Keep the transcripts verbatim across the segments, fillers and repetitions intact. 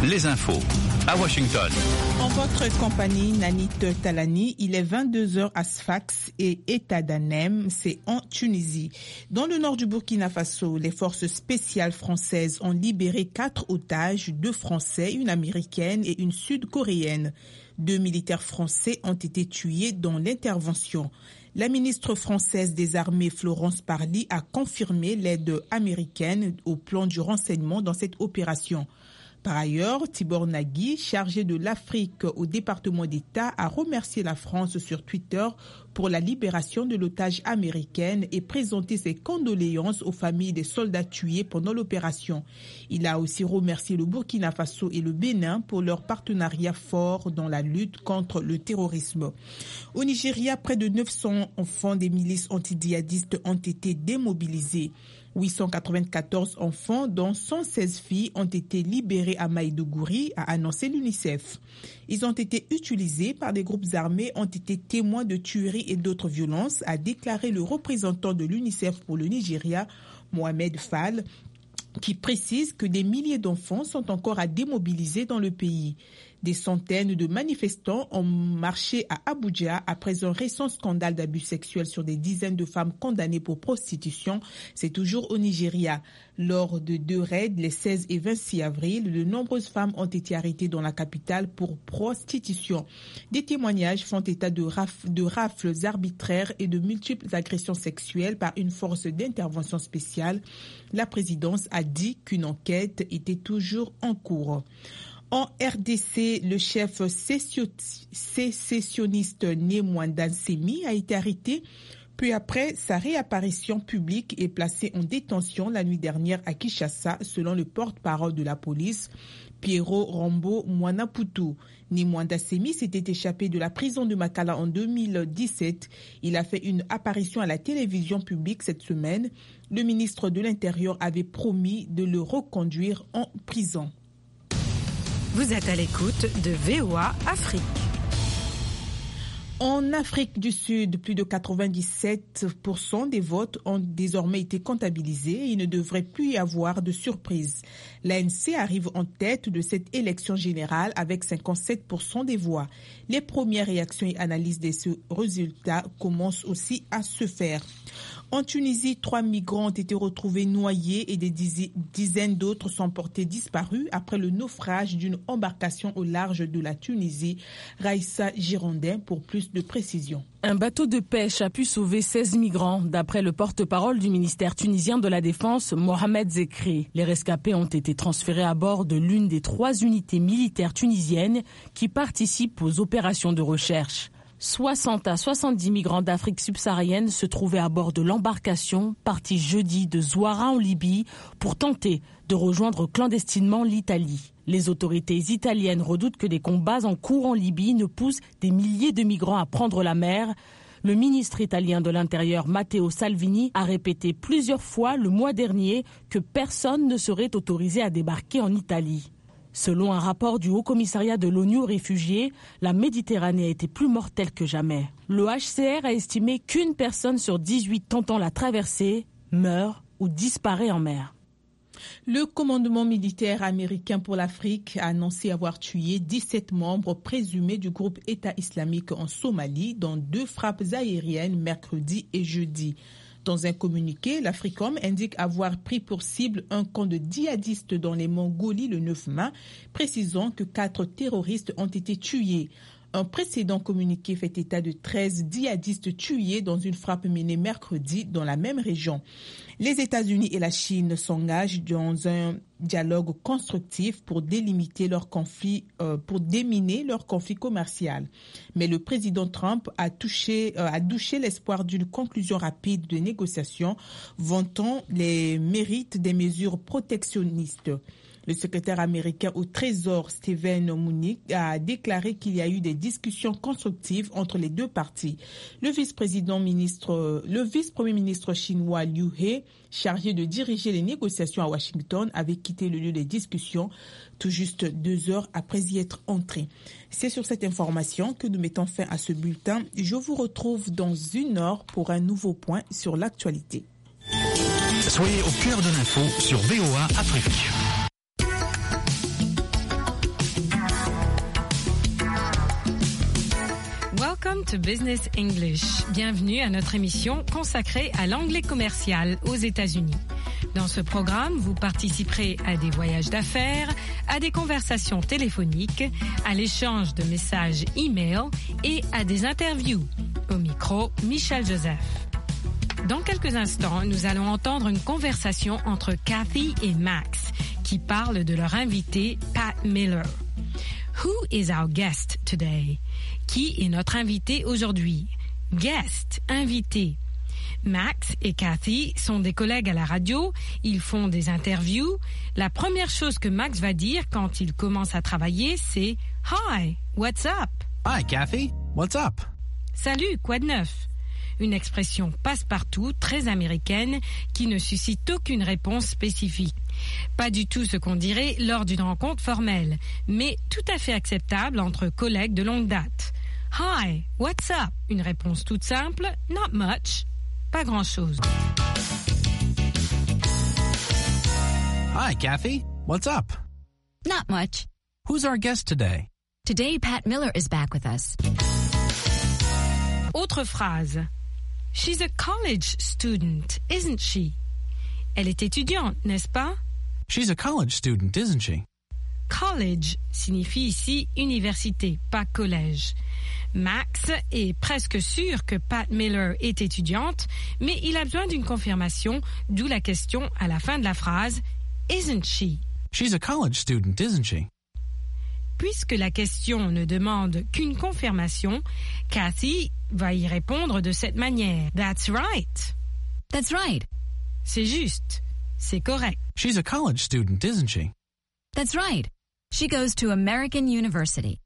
les infos à Washington. En votre compagnie, Nanit Talani, il est vingt-deux heures à Sfax et État d'Anem, c'est en Tunisie. Dans le nord du Burkina Faso, les forces spéciales françaises ont libéré quatre otages, deux Français, une Américaine et une Sud-Coréenne. Deux militaires français ont été tués dans l'intervention. La ministre française des Armées, Florence Parly, a confirmé l'aide américaine au plan du renseignement dans cette opération. Par ailleurs, Tibor Nagui, chargé de l'Afrique au département d'État, a remercié la France sur Twitter pour la libération de l'otage américaine et présenté ses condoléances aux familles des soldats tués pendant l'opération. Il a aussi remercié le Burkina Faso et le Bénin pour leur partenariat fort dans la lutte contre le terrorisme. Au Nigeria, près de neuf cents enfants des milices antidjihadistes ont été démobilisés. huit cent quatre-vingt-quatorze enfants, dont cent seize filles, ont été libérés à Maïdougouri, a annoncé l'UNICEF. Ils ont été utilisés par des groupes armés, ont été témoins de tueries et d'autres violences, a déclaré le représentant de l'UNICEF pour le Nigeria, Mohamed Fall, qui précise que des milliers d'enfants sont encore à démobiliser dans le pays. Des centaines de manifestants ont marché à Abuja après un récent scandale d'abus sexuels sur des dizaines de femmes condamnées pour prostitution. C'est toujours au Nigeria. Lors de deux raids, les seize et vingt-six avril, de nombreuses femmes ont été arrêtées dans la capitale pour prostitution. Des témoignages font état de, raf- de rafles arbitraires et de multiples agressions sexuelles par une force d'intervention spéciale. La présidence a dit qu'une enquête était toujours en cours. En R D C, le chef sécessionniste Némouanda Nsemi a été arrêté peu après sa réapparition publique et placé en détention la nuit dernière à Kinshasa, selon le porte-parole de la police, Piero Rambo Mwanaputu. Némouanda Nsemi s'était échappé de la prison de Makala en deux mille dix-sept. Il a fait une apparition à la télévision publique cette semaine. Le ministre de l'Intérieur avait promis de le reconduire en prison. Vous êtes à l'écoute de V O A Afrique. En Afrique du Sud, plus de quatre-vingt-dix-sept pour cent des votes ont désormais été comptabilisés et il ne devrait plus y avoir de surprise. L'A N C arrive en tête de cette élection générale avec cinquante-sept pour cent des voix. Les premières réactions et analyses de ce résultat commencent aussi à se faire. En Tunisie, trois migrants ont été retrouvés noyés et des dizaines d'autres sont portés disparus après le naufrage d'une embarcation au large de la Tunisie. Raïssa Girondin pour plus de précision. Un bateau de pêche a pu sauver seize migrants, d'après le porte-parole du ministère tunisien de la Défense, Mohamed Zekri. Les rescapés ont été transférés à bord de l'une des trois unités militaires tunisiennes qui participent aux opérations de recherche. soixante à soixante-dix migrants d'Afrique subsaharienne se trouvaient à bord de l'embarcation partie jeudi de Zouara en Libye pour tenter de rejoindre clandestinement l'Italie. Les autorités italiennes redoutent que des combats en cours en Libye ne poussent des milliers de migrants à prendre la mer. Le ministre italien de l'Intérieur, Matteo Salvini, a répété plusieurs fois le mois dernier que personne ne serait autorisé à débarquer en Italie. Selon un rapport du Haut-Commissariat de l'ONU aux réfugiés, la Méditerranée a été plus mortelle que jamais. Le H C R a estimé qu'une personne sur dix-huit tentant la traversée meurt ou disparaît en mer. Le commandement militaire américain pour l'Afrique a annoncé avoir tué dix-sept membres présumés du groupe État islamique en Somalie dans deux frappes aériennes mercredi et jeudi. Dans un communiqué, l'Africom indique avoir pris pour cible un camp de djihadistes dans les Mongolies le neuf mai, précisant que quatre terroristes ont été tués. Un précédent communiqué fait état de treize djihadistes tués dans une frappe menée mercredi dans la même région. Les États-Unis et la Chine s'engagent dans un dialogue constructif pour délimiter leur conflit, euh, pour déminer leur conflit commercial. Mais le président Trump a touché, euh, a douché l'espoir d'une conclusion rapide des négociations, vantant les mérites des mesures protectionnistes. Le secrétaire américain au Trésor, Steven Mnuchin, a déclaré qu'il y a eu des discussions constructives entre les deux parties. Le vice-président ministre, le vice-premier ministre chinois Liu He, chargé de diriger les négociations à Washington, avait quitté le lieu des discussions tout juste deux heures après y être entré. C'est sur cette information que nous mettons fin à ce bulletin. Je vous retrouve dans une heure pour un nouveau point sur l'actualité. Soyez au cœur de l'info sur V O A Afrique. to Business English. Bienvenue à notre émission consacrée à l'anglais commercial aux États-Unis. Dans ce programme, vous participerez à des voyages d'affaires, à des conversations téléphoniques, à l'échange de messages e-mail et à des interviews. Au micro, Michel Joseph. Dans quelques instants, nous allons entendre une conversation entre Kathy et Max qui parlent de leur invité Pat Miller. Who is our guest today? Qui est notre invité aujourd'hui? Guest, invité. Max et Kathy sont des collègues à la radio, ils font des interviews. La première chose que Max va dire quand il commence à travailler, c'est « Hi, what's up? » Hi, Kathy. What's up? Salut, quoi de neuf? Une expression passe-partout, très américaine, qui ne suscite aucune réponse spécifique. Pas du tout ce qu'on dirait lors d'une rencontre formelle, mais tout à fait acceptable entre collègues de longue date. « Hi, what's up? » Une réponse toute simple, « Not much. » Pas grand-chose. Hi, Kathy. What's up? Not much. Who's our guest today? Today, Pat Miller is back with us. Autre phrase. She's a college student, isn't she? Elle est étudiante, n'est-ce pas? She's a college student, isn't she? College signifie ici université, pas collège. Max est presque sûr que Pat Miller est étudiante, mais il a besoin d'une confirmation, d'où la question à la fin de la phrase « Isn't she ?» She's a college student, isn't she? Puisque la question ne demande qu'une confirmation, Kathy va y répondre de cette manière. That's right. That's right. C'est juste. C'est correct. She's a college student, isn't she? That's right. She goes to American University.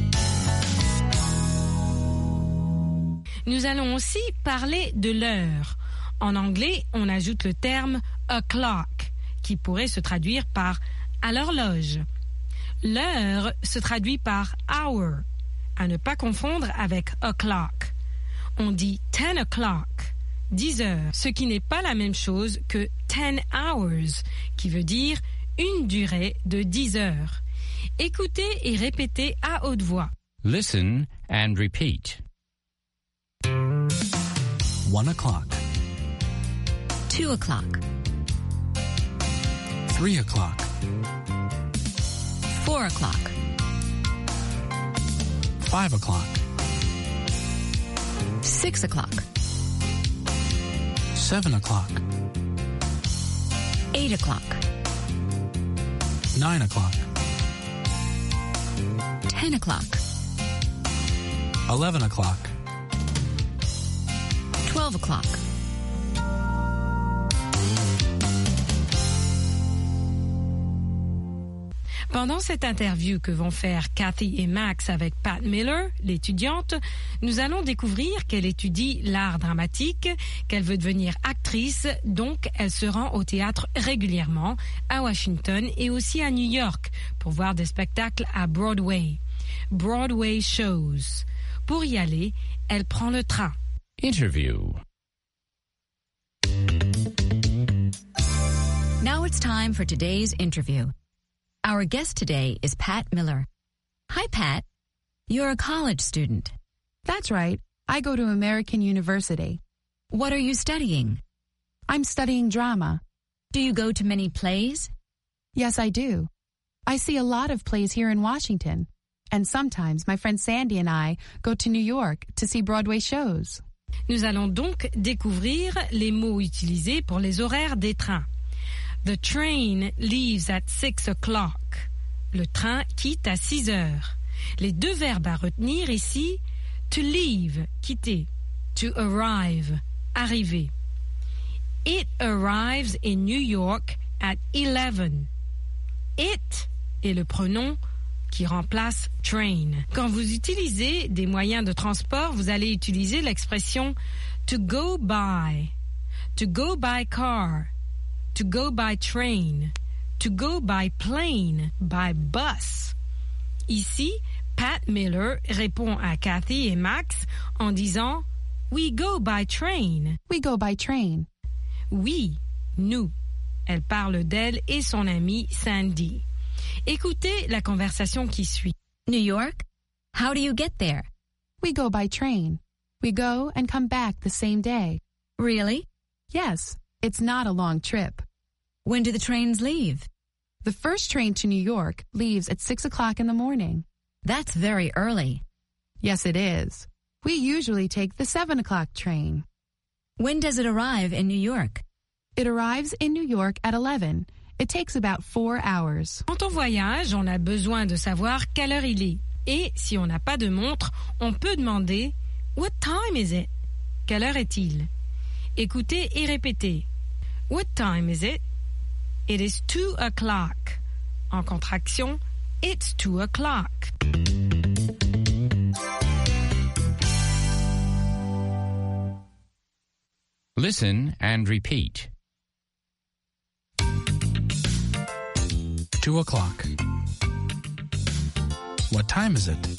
Nous allons aussi parler de l'heure. En anglais, on ajoute le terme o'clock, qui pourrait se traduire par à l'horloge. L'heure se traduit par hour, à ne pas confondre avec o'clock. On dit ten o'clock, dix heures, ce qui n'est pas la même chose que ten hours, qui veut dire une durée de dix heures. Écoutez et répétez à haute voix. Listen and repeat. One o'clock. Two o'clock. Three o'clock. Four o'clock. Five o'clock. Six o'clock. Seven o'clock. Eight o'clock. Nine o'clock. Ten o'clock. Eleven o'clock. Twelve o'clock. Pendant cette interview que vont faire Kathy et Max avec Pat Miller, l'étudiante, nous allons découvrir qu'elle étudie l'art dramatique, qu'elle veut devenir actrice, donc elle se rend au théâtre régulièrement, à Washington et aussi à New York, pour voir des spectacles à Broadway. Broadway shows. Pour y aller, elle prend le train. Interview. Now it's time for today's interview. Our guest today is Pat Miller. Hi, Pat. You're a college student. That's right. I go to American University. What are you studying? I'm studying drama. Do you go to many plays? Yes, I do. I see a lot of plays here in Washington. And sometimes my friend Sandy and I go to New York to see Broadway shows. Nous allons donc découvrir les mots utilisés pour les horaires des trains. The train leaves at six o'clock. Le train quitte à six heures. Les deux verbes à retenir ici, to leave, quitter, to arrive, arriver. It arrives in New York at eleven. It est le pronom qui remplace train. Quand vous utilisez des moyens de transport, vous allez utiliser l'expression to go by, to go by car, to go by train, to go by plane, by bus. Ici, Pat Miller répond à Kathy et Max en disant « We go by train ». We go by train. Oui, nous. Elle parle d'elle et son amie Sandy. Écoutez la conversation qui suit. New York? How do you get there? We go by train. We go and come back the same day. Really? Yes, it's not a long trip. When do the trains leave? The first train to New York leaves at six o'clock in the morning. That's very early. Yes, it is. We usually take the seven o'clock train. When does it arrive in New York? It arrives in New York at eleven. It takes about four hours. Quand on voyage, on a besoin de savoir quelle heure il est. Et si on n'a pas de montre, on peut demander « What time is it ?» Quelle heure est-il? Écoutez et répétez. What time is it? It is two o'clock. En contraction, it's two o'clock. Listen and repeat. Two o'clock. What time is it?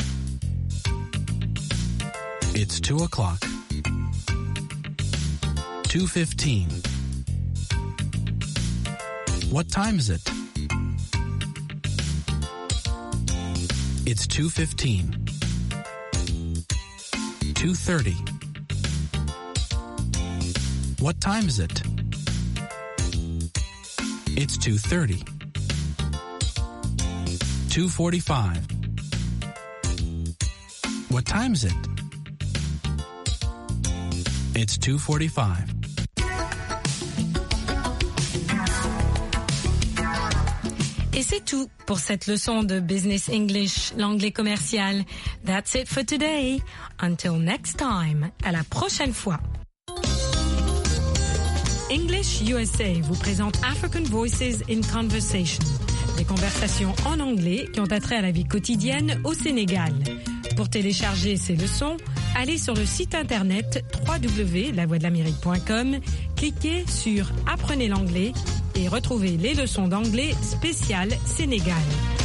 It's two o'clock. Two fifteen. What time is it? It's two fifteen. Two thirty. What time is it? It's two thirty. Two forty-five. What time is it? It's two forty-five. Et c'est tout pour cette leçon de Business English, l'anglais commercial. That's it for today. Until next time. À la prochaine fois. English U S A vous présente African Voices in Conversation. Des conversations en anglais qui ont attrait à la vie quotidienne au Sénégal. Pour télécharger ces leçons, allez sur le site internet w w w point la voix de l'amérique point com, cliquez sur Apprenez l'anglais et retrouvez les leçons d'anglais spéciales Sénégal.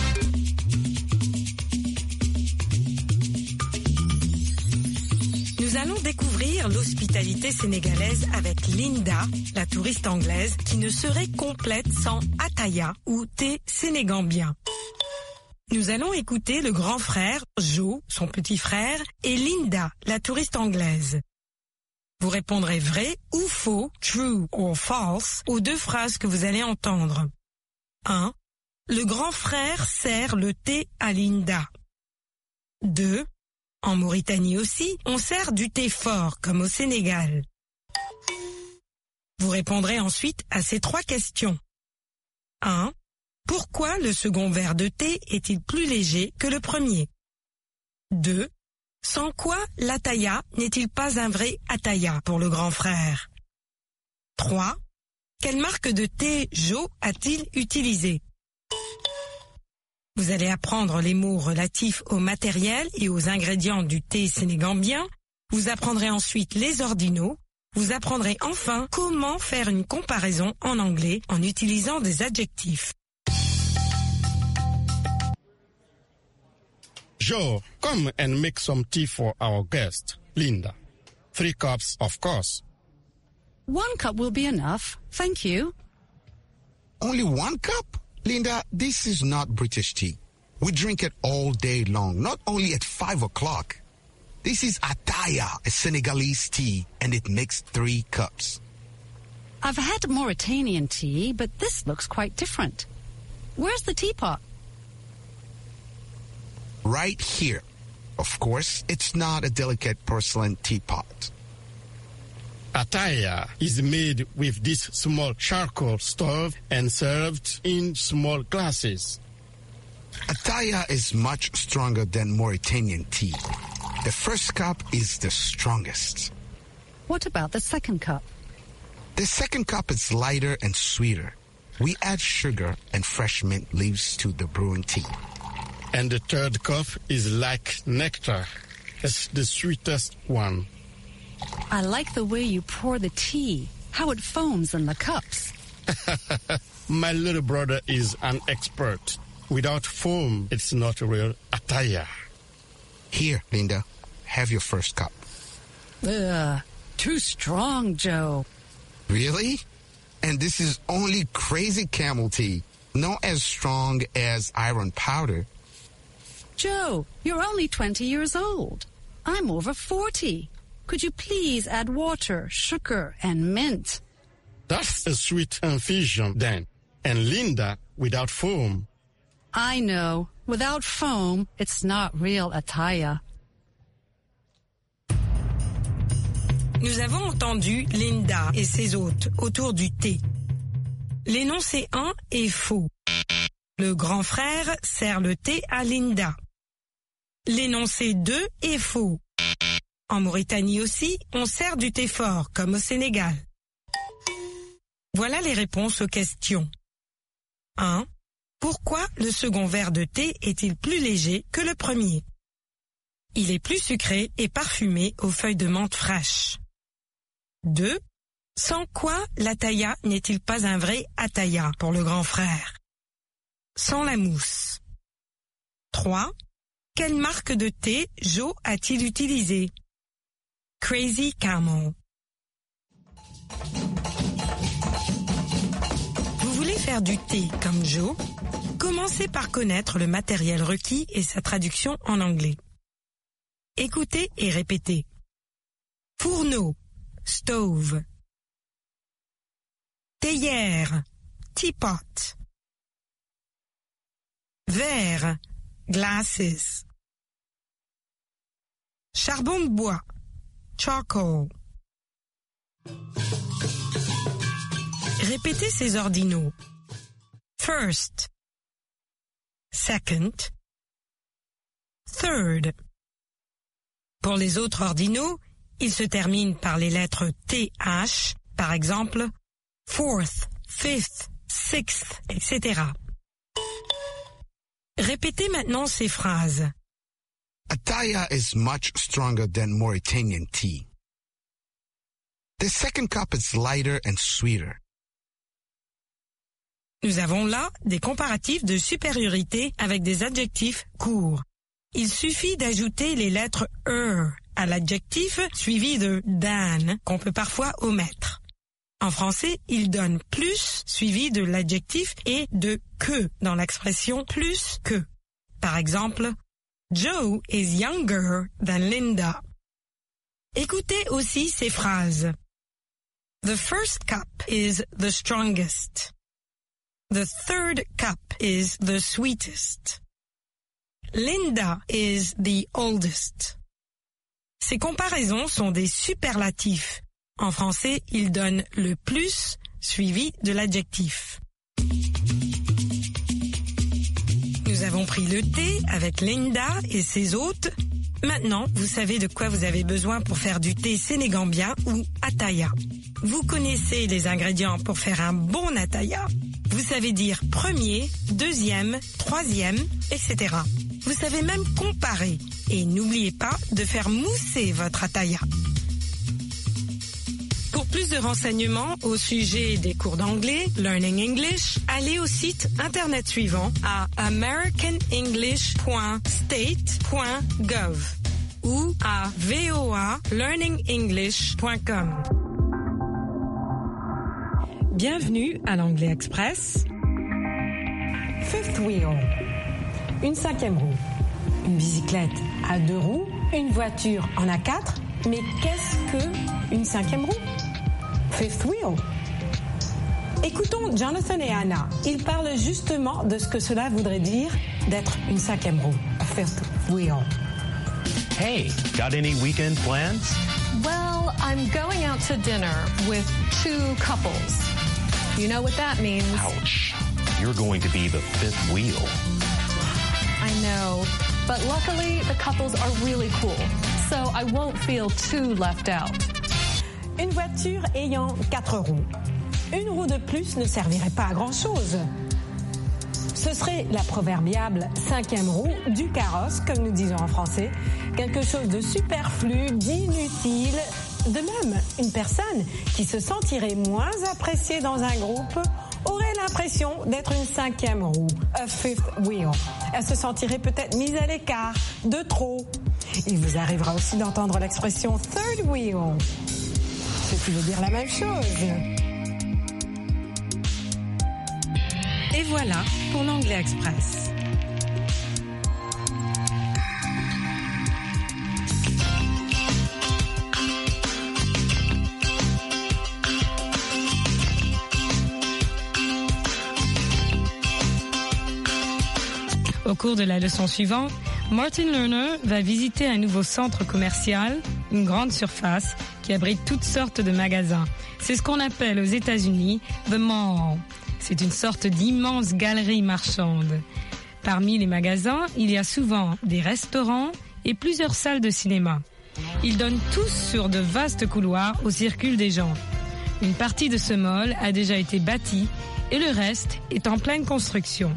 Nous allons découvrir l'hospitalité sénégalaise avec Linda, la touriste anglaise, qui ne serait complète sans ataya ou thé sénégambien. Nous allons écouter le grand frère, Joe, son petit frère, et Linda, la touriste anglaise. Vous répondrez vrai ou faux, true or false, aux deux phrases que vous allez entendre. un. Le grand frère sert le thé à Linda. deux. En Mauritanie aussi, on sert du thé fort, comme au Sénégal. Vous répondrez ensuite à ces trois questions. un. Pourquoi le second verre de thé est-il plus léger que le premier? deux. Sans quoi l'ataya n'est-il pas un vrai ataya pour le grand frère? trois. Quelle marque de thé Joe a-t-il utilisé? Vous allez apprendre les mots relatifs au matériel et aux ingrédients du thé sénégambien. Vous apprendrez ensuite les ordinaux. Vous apprendrez enfin comment faire une comparaison en anglais en utilisant des adjectifs. Joe, come and make some tea for our guest, Linda. Three cups, of course. One cup will be enough. Thank you. Only one cup? Linda, this is not British tea. We drink it all day long, not only at five o'clock. This is ataya, a Senegalese tea, and it makes three cups. I've had Mauritanian tea, but this looks quite different. Where's the teapot? Right here. Of course, it's not a delicate porcelain teapot. Ataya is made with this small charcoal stove and served in small glasses. Ataya is much stronger than Mauritanian tea. The first cup is the strongest. What about the second cup? The second cup is lighter and sweeter. We add sugar and fresh mint leaves to the brewing tea. And the third cup is like nectar. It's the sweetest one. I like the way you pour the tea, how it foams in the cups. My little brother is an expert. Without foam, it's not a real ataya. Here, Linda, have your first cup. Ugh, too strong, Joe. Really? And this is only crazy camel tea, not as strong as iron powder. Joe, you're only twenty years old. I'm over forty. Could you please add water, sugar, and mint? That's a sweet infusion then. And Linda without foam. I know. Without foam, it's not real attaya. Nous avons entendu Linda et ses hôtes autour du thé. L'énoncé un est faux. Le grand frère sert le thé à Linda. L'énoncé deux est faux. En Mauritanie aussi, on sert du thé fort, comme au Sénégal. Voilà les réponses aux questions. un. Pourquoi le second verre de thé est-il plus léger que le premier? Il est plus sucré et parfumé aux feuilles de menthe fraîches. deux. Sans quoi l'ataya n'est-il pas un vrai ataya pour le grand frère? Sans la mousse. trois. Quelle marque de thé Joe a-t-il utilisé? Crazy Camel. Vous voulez faire du thé comme Joe? Commencez par connaître le matériel requis et sa traduction en anglais. Écoutez et répétez. Fourneau, stove. Théière, teapot. Verre, glasses. Charbon de bois, charcoal. Répétez ces ordinaux. First, second, third. Pour les autres ordinaux, ils se terminent par les lettres T H, par exemple, fourth, fifth, sixth, et cetera. Répétez maintenant ces phrases. Ataya is much stronger than Mauritanian tea. The second cup is lighter and sweeter. Nous avons là des comparatifs de supériorité avec des adjectifs courts. Il suffit d'ajouter les lettres er à l'adjectif suivi de dan qu'on peut parfois omettre. En français, il donne plus suivi de l'adjectif et de que dans l'expression plus que. Par exemple, Joe is younger than Linda. Écoutez aussi ces phrases. The first cup is the strongest. The third cup is the sweetest. Linda is the oldest. Ces comparaisons sont des superlatifs. En français, ils donnent le plus suivi de l'adjectif. Nous avons pris le thé avec Linda et ses hôtes. Maintenant, vous savez de quoi vous avez besoin pour faire du thé sénégambien ou ataya. Vous connaissez les ingrédients pour faire un bon ataya. Vous savez dire premier, deuxième, troisième, et cetera. Vous savez même comparer. Et n'oubliez pas de faire mousser votre ataya. Pour plus de renseignements au sujet des cours d'anglais, Learning English, allez au site internet suivant à american english point state point gov ou à v o a learning english point com. Bienvenue à l'Anglais Express. Fifth wheel, une cinquième roue, une bicyclette à deux roues, une voiture en a quatre. Mais qu'est-ce que une cinquième roue? Fifth wheel. Écoutons Jonathan et Anna. Ils parlent justement de ce que cela voudrait dire d'être une cinquième roue. A fifth wheel. Hey, got any weekend plans? Well, I'm going out to dinner with two couples. You know what that means. Ouch. You're going to be the fifth wheel. I know, but luckily the couples are really cool, so I won't feel too left out. Une voiture ayant quatre roues. Une roue de plus ne servirait pas à grand-chose. Ce serait la proverbiale cinquième roue du carrosse, comme nous disons en français. Quelque chose de superflu, d'inutile. De même, une personne qui se sentirait moins appréciée dans un groupe aurait l'impression d'être une cinquième roue, a fifth wheel. Elle se sentirait peut-être mise à l'écart, de trop. Il vous arrivera aussi d'entendre l'expression third wheel, ce qui veut dire la même chose. Et voilà pour l'Anglais Express. Au cours de la leçon suivante, Martin Lerner va visiter un nouveau centre commercial, une grande surface qui abrite toutes sortes de magasins. C'est ce qu'on appelle aux États-Unis The Mall. C'est une sorte d'immense galerie marchande. Parmi les magasins, il y a souvent des restaurants et plusieurs salles de cinéma. Ils donnent tous sur de vastes couloirs où circulent des gens. Une partie de ce mall a déjà été bâtie et le reste est en pleine construction.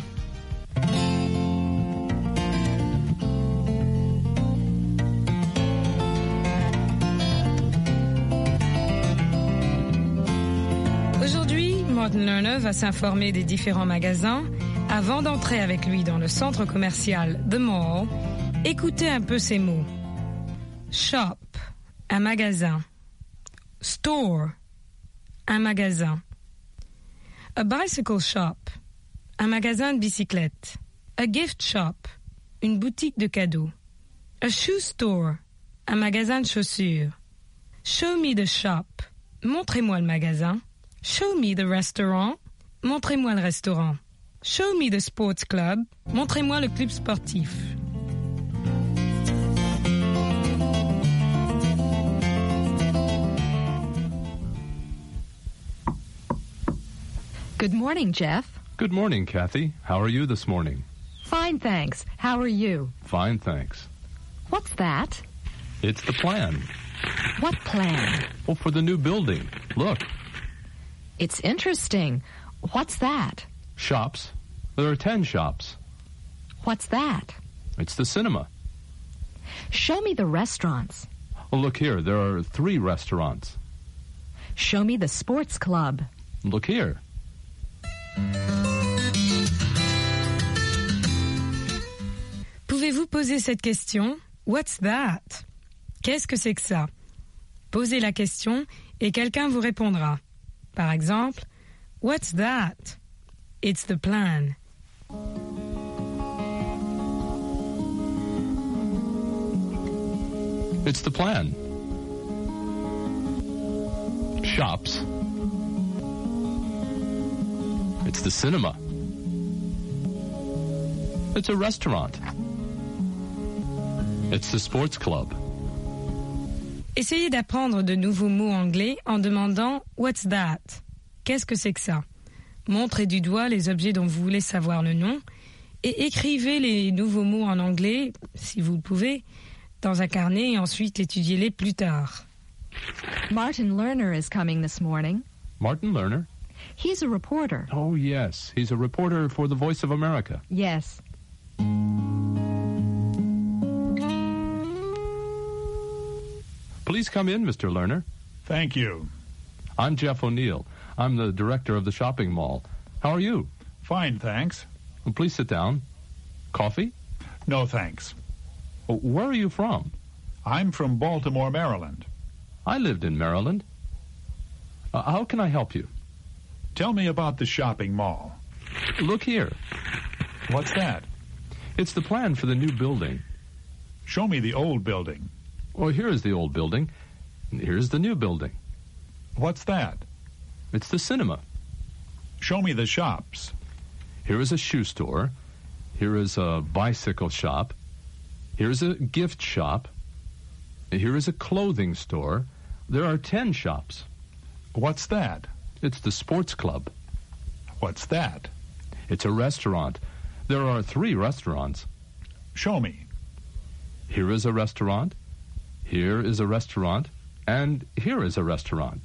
Aujourd'hui, Martin Lerner va s'informer des différents magasins avant d'entrer avec lui dans le centre commercial The Mall. Écoutez un peu ces mots. Shop, un magasin. Store, un magasin. A bicycle shop, un magasin de bicyclettes. A gift shop, une boutique de cadeaux. A shoe store, un magasin de chaussures. Show me the shop, montrez-moi le magasin. Show me the restaurant, montrez-moi le restaurant. Show me the sports club, montrez-moi le club sportif. Good morning, Jeff. Good morning, Kathy. How are you this morning? Fine, thanks. How are you? Fine, thanks. What's that? It's the plan. What plan? Well, for the new building. Look. It's interesting. What's that? Shops. There are ten shops. What's that? It's the cinema. Show me the restaurants. Well, look here. There are three restaurants. Show me the sports club. Look here. Pouvez-vous poser cette question? What's that? Qu'est-ce que c'est que ça? Posez la question et quelqu'un vous répondra. Par exemple, What's that? It's the plan. It's the plan. Shops. It's the cinema. It's a restaurant. It's the sports club. Essayez d'apprendre de nouveaux mots anglais en demandant « What's that ?» Qu'est-ce que c'est que ça? Montrez du doigt les objets dont vous voulez savoir le nom et écrivez les nouveaux mots en anglais, si vous le pouvez, dans un carnet et ensuite étudiez-les plus tard. Martin Lerner is coming this morning. Martin Lerner? He's a reporter. Oh, yes. He's a reporter for the Voice of America. Yes. Please come in, Mister Lerner. Thank you. I'm Jeff O'Neill. I'm the director of the shopping mall. How are you? Fine, thanks. Well, please sit down. Coffee? No, thanks. Oh, where are you from? I'm from Baltimore, Maryland. I lived in Maryland. Uh, how can I help you? Tell me about the shopping mall. Look here. What's that? It's the plan for the new building. Show me the old building. Well, here is the old building. Here's the new building. What's that? It's the cinema. Show me the shops. Here is a shoe store. Here is a bicycle shop. Here is a gift shop. Here is a clothing store. There are ten shops. What's that? It's the sports club. What's that? It's a restaurant. There are three restaurants. Show me. Here is a restaurant. Here is a restaurant. And here is a restaurant.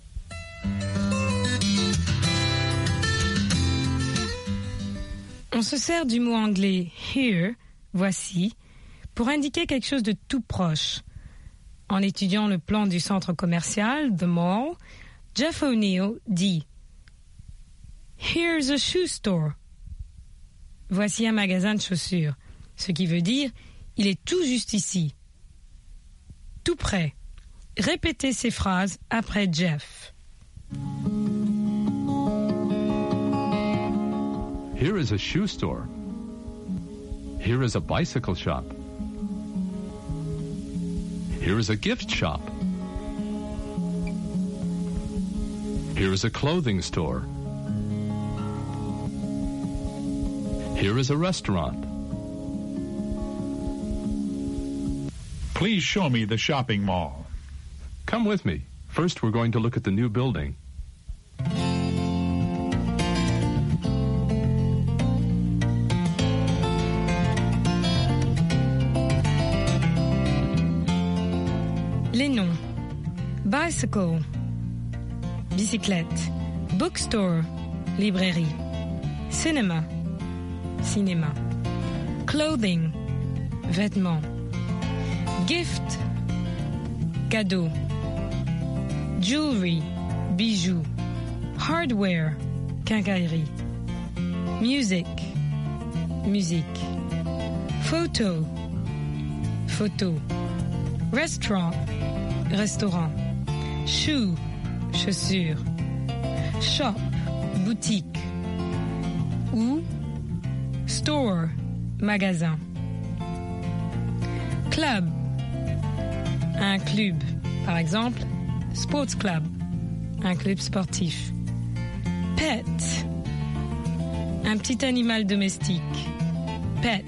On se sert du mot anglais here, voici, pour indiquer quelque chose de tout proche. En étudiant le plan du centre commercial, The Mall, Jeff O'Neill dit « Here's a shoe store ». Voici un magasin de chaussures, ce qui veut dire « il est tout juste ici ». Tout près. Répétez ces phrases après Jeff. Here is a shoe store. Here is a bicycle shop. Here is a gift shop. Here is a clothing store. Here is a restaurant. Please show me the shopping mall. Come with me. First, we're going to look at the new building. Les noms. Bicycle, bicyclette. Bookstore, librairie. Cinema, cinéma. Clothing, vêtements. Gift, cadeau. Jewelry, bijoux. Hardware, quincaillerie. Music, musique. Photo, photo. Restaurant, restaurant. Shoe, chaussures. Shop, boutique. Ou store, magasin. Club, un club. Par exemple, sports club, un club sportif. Pet, un petit animal domestique. Pet.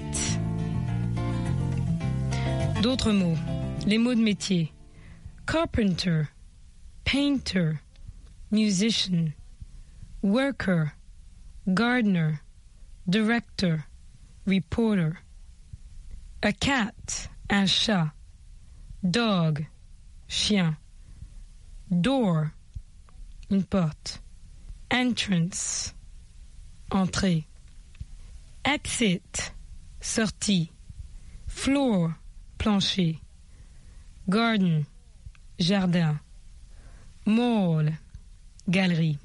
D'autres mots, les mots de métier. Carpenter, painter, musician, worker, gardener, director, reporter. A cat, un chat. Dog, chien. Door, une porte. Entrance, entrée. Exit, sortie. Floor, plancher. Garden, jardin. Mall, galerie.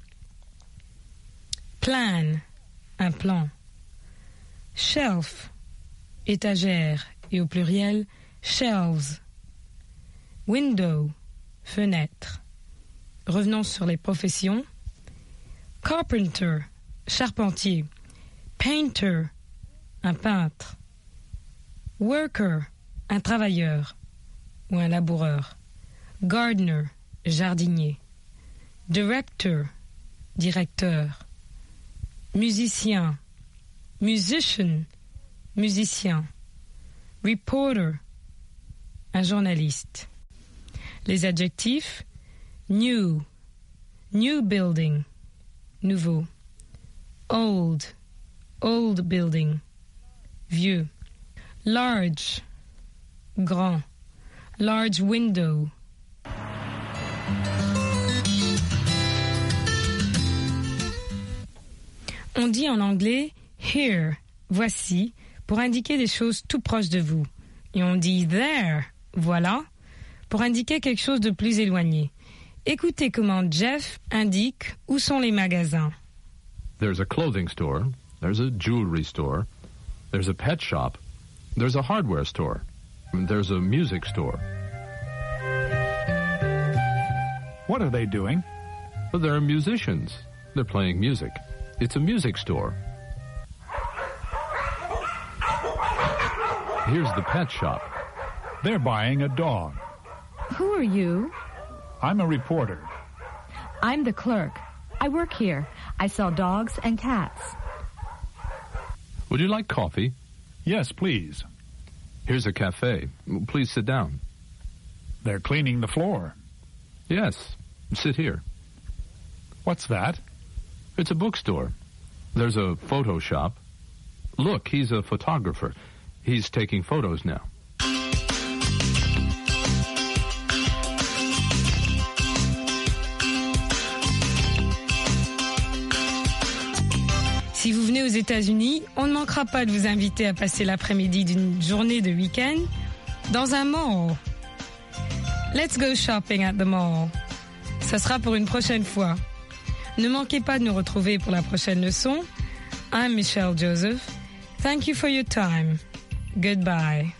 Plan, un plan. Shelf, étagère, et au pluriel, shelves. Window, fenêtre. Revenons sur les professions. Carpenter, charpentier. Painter, un peintre. Worker, un travailleur ou un laboureur. Gardener, jardinier. Director, directeur. Musicien, musician, musicien. Reporter, un journaliste. Les adjectifs: new, new building, nouveau. Old, old building, vieux. Large, grand. Large window. On dit en anglais here, voici, pour indiquer des choses tout proches de vous. Et on dit there, voilà, pour indiquer quelque chose de plus éloigné. Écoutez comment Jeff indique où sont les magasins. There's a clothing store, there's a jewelry store, there's a pet shop, there's a hardware store, there's a music store. What are they doing? Well, they're musicians. They're playing music. It's a music store. Here's the pet shop. They're buying a dog. Who are you? I'm a reporter. I'm the clerk. I work here. I sell dogs and cats. Would you like coffee? Yes, please. Here's a cafe. Please sit down. They're cleaning the floor. Yes, sit here. What's that? It's a bookstore. There's a photo shop. Look, he's a photographer. He's taking photos now. Si vous venez aux États-Unis, on ne manquera pas de vous inviter à passer l'après-midi d'une journée de week-end dans un mall. Let's go shopping at the mall. Ça sera pour une prochaine fois. Ne manquez pas de nous retrouver pour la prochaine leçon. I'm Michelle Joseph. Thank you for your time. Goodbye.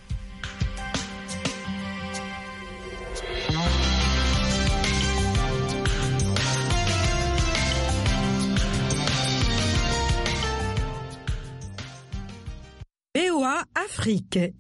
V O A Afrique.